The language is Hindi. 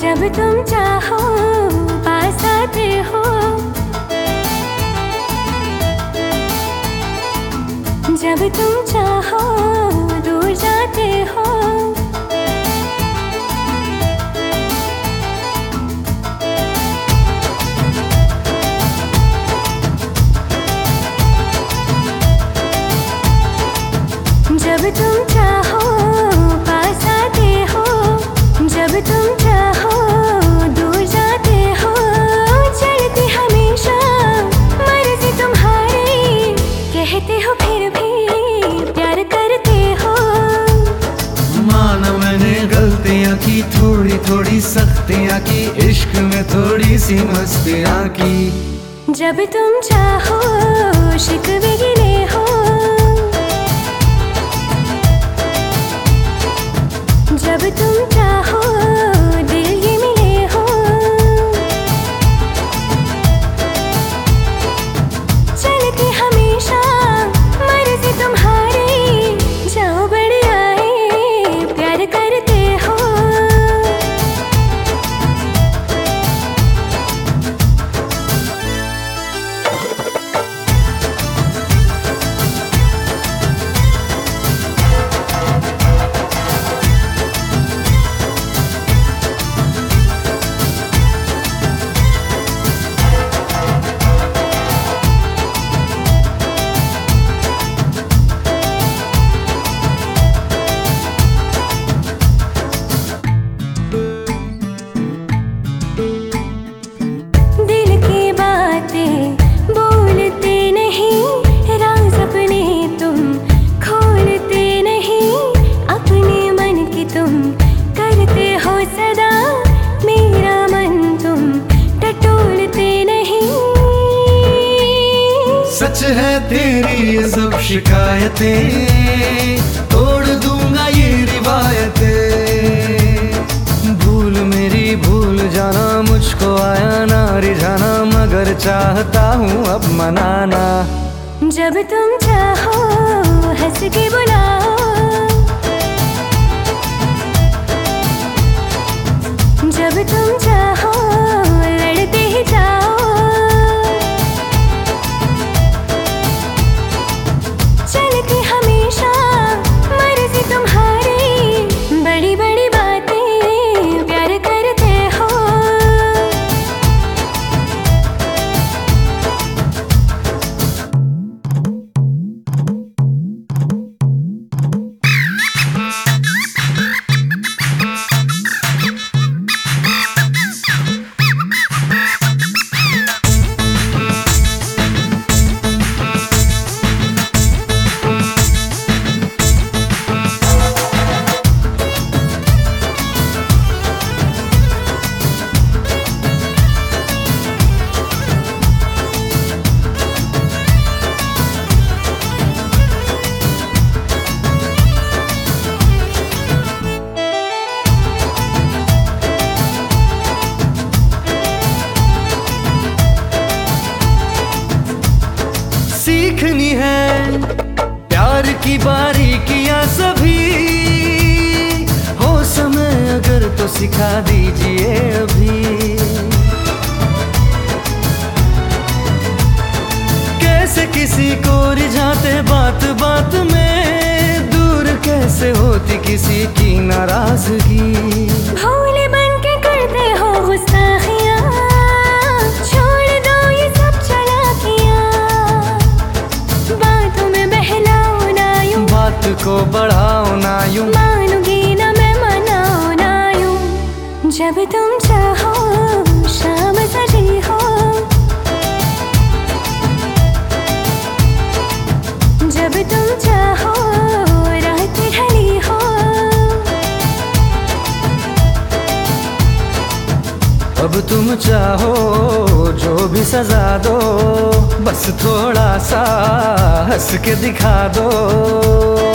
जब तुम चाहो पास आते हो, जब तुम चाहो दूर जाते हो। जब तुम चाहो पास आते हो, जब तुम चाहो दूर जाते हो। चलती हमेशा मर्जी तुम्हारी, कहते हो फिर भी प्यार करते हो। माना मैंने गलतियाँ की, थोड़ी थोड़ी सख्तियाँ की, इश्क में थोड़ी सी मस्तियाँ की। जब तुम चाहो शिकवे गिले हो, जब तुम चाहो दिल ये मिले हो। चलती हमेशा मर्जी तुम्हारी, जाओ बड़े आए प्यार करते हो। सच है तेरी ये सब शिकायतें, तोड़ दूंगा ये रिवायतें। भूल मेरी भूल जाना, मुझको आया ना रिझाना, मगर चाहता हूँ अब मनाना। जब तुम चाहो हंस के बुलाओ, जब तुम चाहो लड़ते ही जाओ। चलती हमेशा मर्जी तुम्हारी, बड़ी बड़ी बातें प्यार करते हो। सीखनी है प्यार की बारीकियां सभी, हो समय अगर तो सिखा दीजिए अभी। कैसे किसी को रिझाते बात बात में, दूर कैसे होती किसी की नाराजगी। भोले बन के करते हो गुस्ताखियां, छोड़ दो ये सब चालाकियां। बातों में बहलाओ ना यूं, बात को बढ़ाओ ना यूं, मानूंगी ना मैं मनाओ ना यूं। जब तुम चाहो शाम सजी हो, जब तुम चाहो रात ढली हो। अब तुम चाहो जो भी सजा दो, बस थोड़ा सा हंस के दिखा दो।